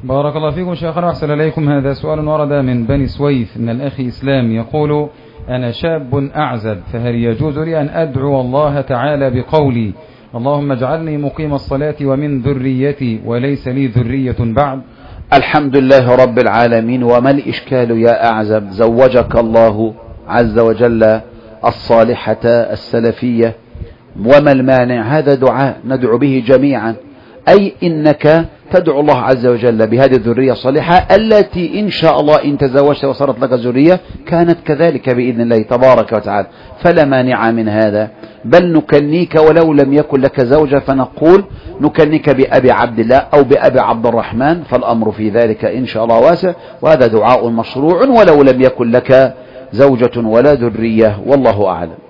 بارك الله فيكم شيخنا وأحسن إليكم. هذا سؤال ورد من بني سويف من الأخ إسلام يقول: أنا شاب أعزب، فهل يجوز لي أن أدعو الله تعالى بقولي اللهم اجعلني مقيم الصلاة ومن ذريتي وليس لي ذرية بعد؟ الحمد لله رب العالمين. وما الإشكال يا أعزب؟ زوجك الله عز وجل الصالحة السلفية، وما المانع؟ هذا دعاء ندعو به جميعا، أي إنك تدعو الله عز وجل بهذه الذرية الصالحة التي إن شاء الله إن تزوجت وصارت لك ذرية كانت كذلك بإذن الله تبارك وتعالى، فلا مانع من هذا. بل نكنيك ولو لم يكن لك زوجة، فنقول نكنيك بأبي عبد الله أو بأبي عبد الرحمن، فالأمر في ذلك إن شاء الله واسع، وهذا دعاء مشروع ولو لم يكن لك زوجة ولا ذرية، والله أعلم.